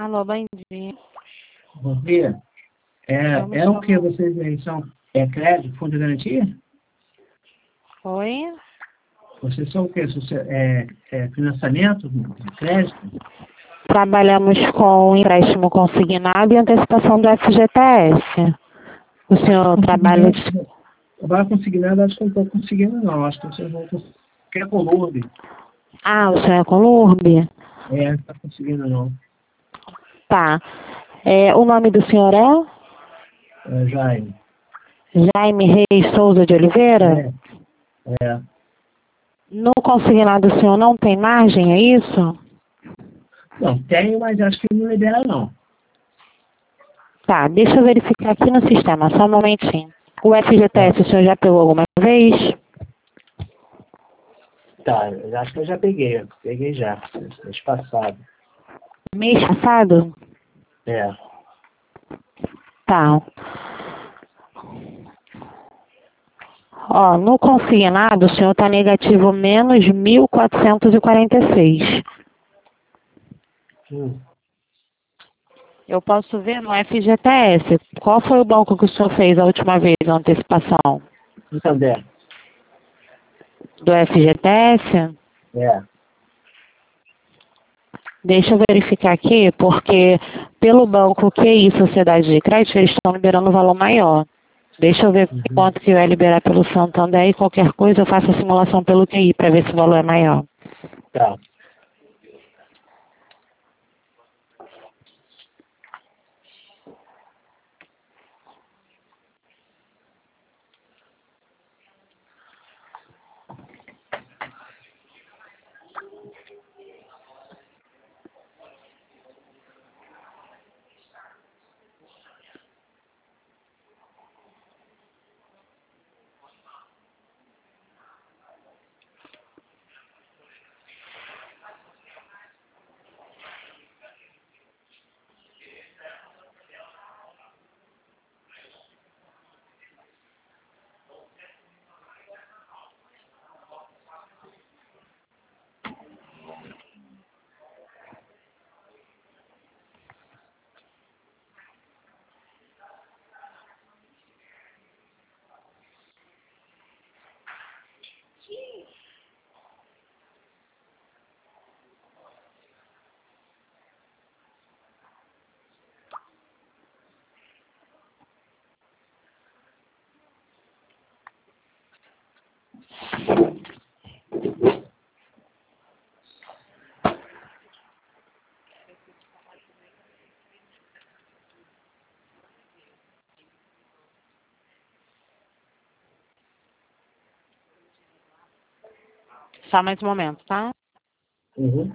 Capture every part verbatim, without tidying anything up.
Alô, bom dia. Bom dia. É, Vamos é o que chamar. vocês aí são? É crédito, fundo de garantia? Oi? Vocês são o quê? Socia- É, é financiamento, crédito? Trabalhamos com empréstimo consignado e antecipação do F G T S. O senhor trabalha... Consignado, agora consignado, acho que eu não estou conseguindo não. Acho que vocês vão conseguir. Quer com Lourdes? Ah, o senhor é com Lurbe? É, não está conseguindo não. Tá. É, o nome do senhor é? É, Jaime. Jaime Reis Souza de Oliveira? É, é. No consignado o senhor não tem margem, é isso? Não, tenho, mas acho que não libera não. Tá, deixa eu verificar aqui no sistema, só um momentinho. O F G T S É. o senhor já pegou alguma vez? Tá, eu acho que eu já peguei. Eu peguei já, mês passado. Mês passado? É. Tá. Ó, no consignado o senhor está negativo menos mil quatrocentos e quarenta e seis. Hum. Eu posso ver no F G T S. Qual foi o banco que o senhor fez a última vez, a antecipação? Santander. Do F G T S? É. Deixa eu verificar aqui, porque pelo banco Q I Sociedade de Crédito, eles estão liberando um valor maior. Deixa eu ver Uhum. quanto que vai liberar pelo Santander e qualquer coisa eu faço a simulação pelo Q I para ver se o valor é maior. Tá. Só mais um momento, tá? Uhum.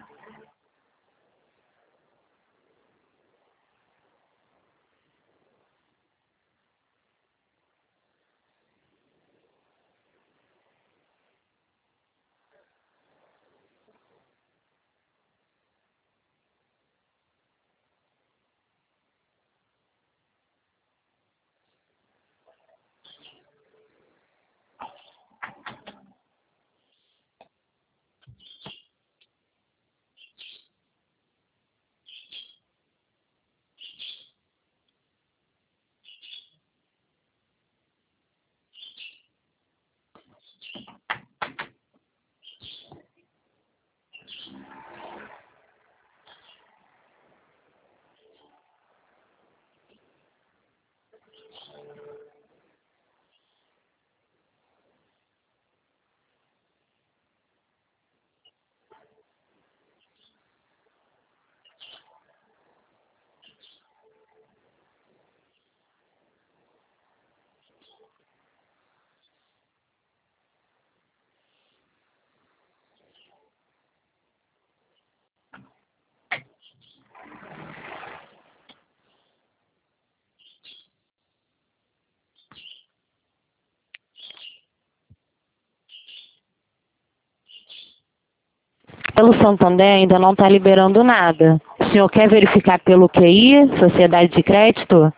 Pelo Santander ainda não está liberando nada. O senhor quer verificar pelo Q I, Sociedade de Crédito?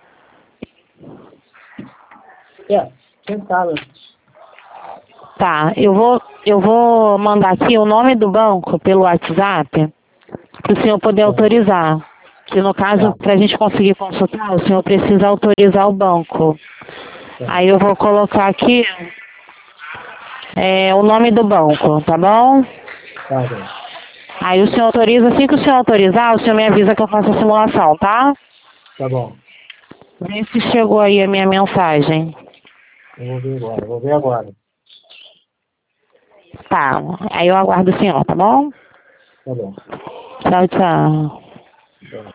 É, quem sabe? Tá, eu vou, eu vou mandar aqui o nome do banco pelo WhatsApp para o senhor poder É. autorizar. Que no caso, Tá. para a gente conseguir consultar, o senhor precisa autorizar o banco. Tá. Aí eu vou colocar aqui é, o nome do banco, tá bom? Tá bem. Aí o senhor autoriza, assim que o senhor autorizar, o senhor me avisa que eu faço a simulação, tá? Tá bom. Vê se chegou aí a minha mensagem. Eu vou ver agora. Eu vou ver agora. Tá, aí eu aguardo o senhor, tá bom? Tá bom. Tchau, tchau. Tá.